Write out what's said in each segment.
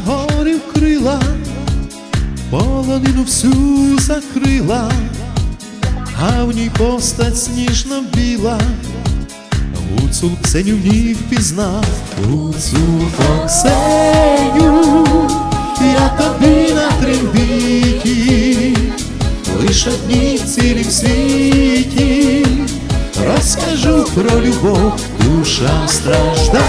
горі вкрила, полонину всю закрила, а в ній постать сніжно-біла. Гуцул Ксеню в ній впізнав. Гуцулко Ксеню, я тобі на трембіті, лиш одній в цілім світі розкажу про любов. Душа страждає,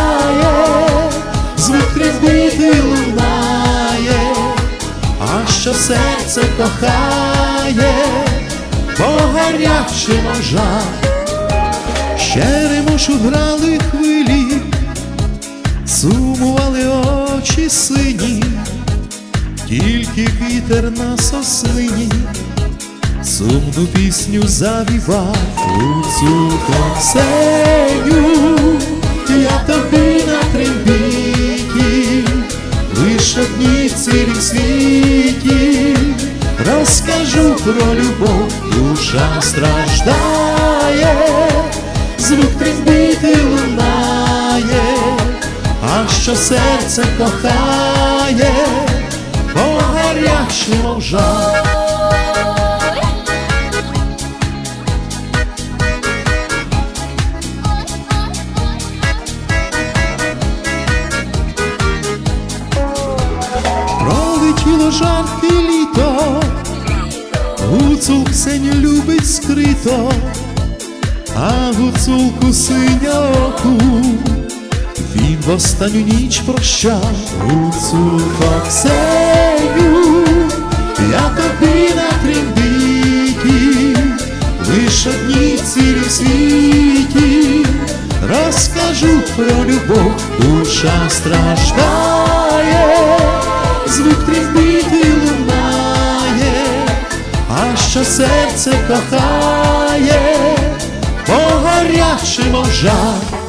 звук трембіти лунає, а що серце кохає, бо гаряче ножа. Черемошу грали хвилі, сумували очі сині, тільки вітер на соснині сумну пісню завівав. Гуцулко Ксеню, я тобі на трембіті, лиш одній в цілім світі розкажу про любов. Душа страждає, звук трембіти лунає, а що серце кохає, бо гаряче, мов жар. Пролетіло жарке літо, гуцул Ксеню любить скрито, а гуцулку синьоку він в останню ніч прощав. Гуцулко Ксеню, я тобі на трембіті, лиш одній в цілім світі розкажу про любов. Душа страждає, звук трембіти лунає, а що серце кохає, бо гаряче, мов жар.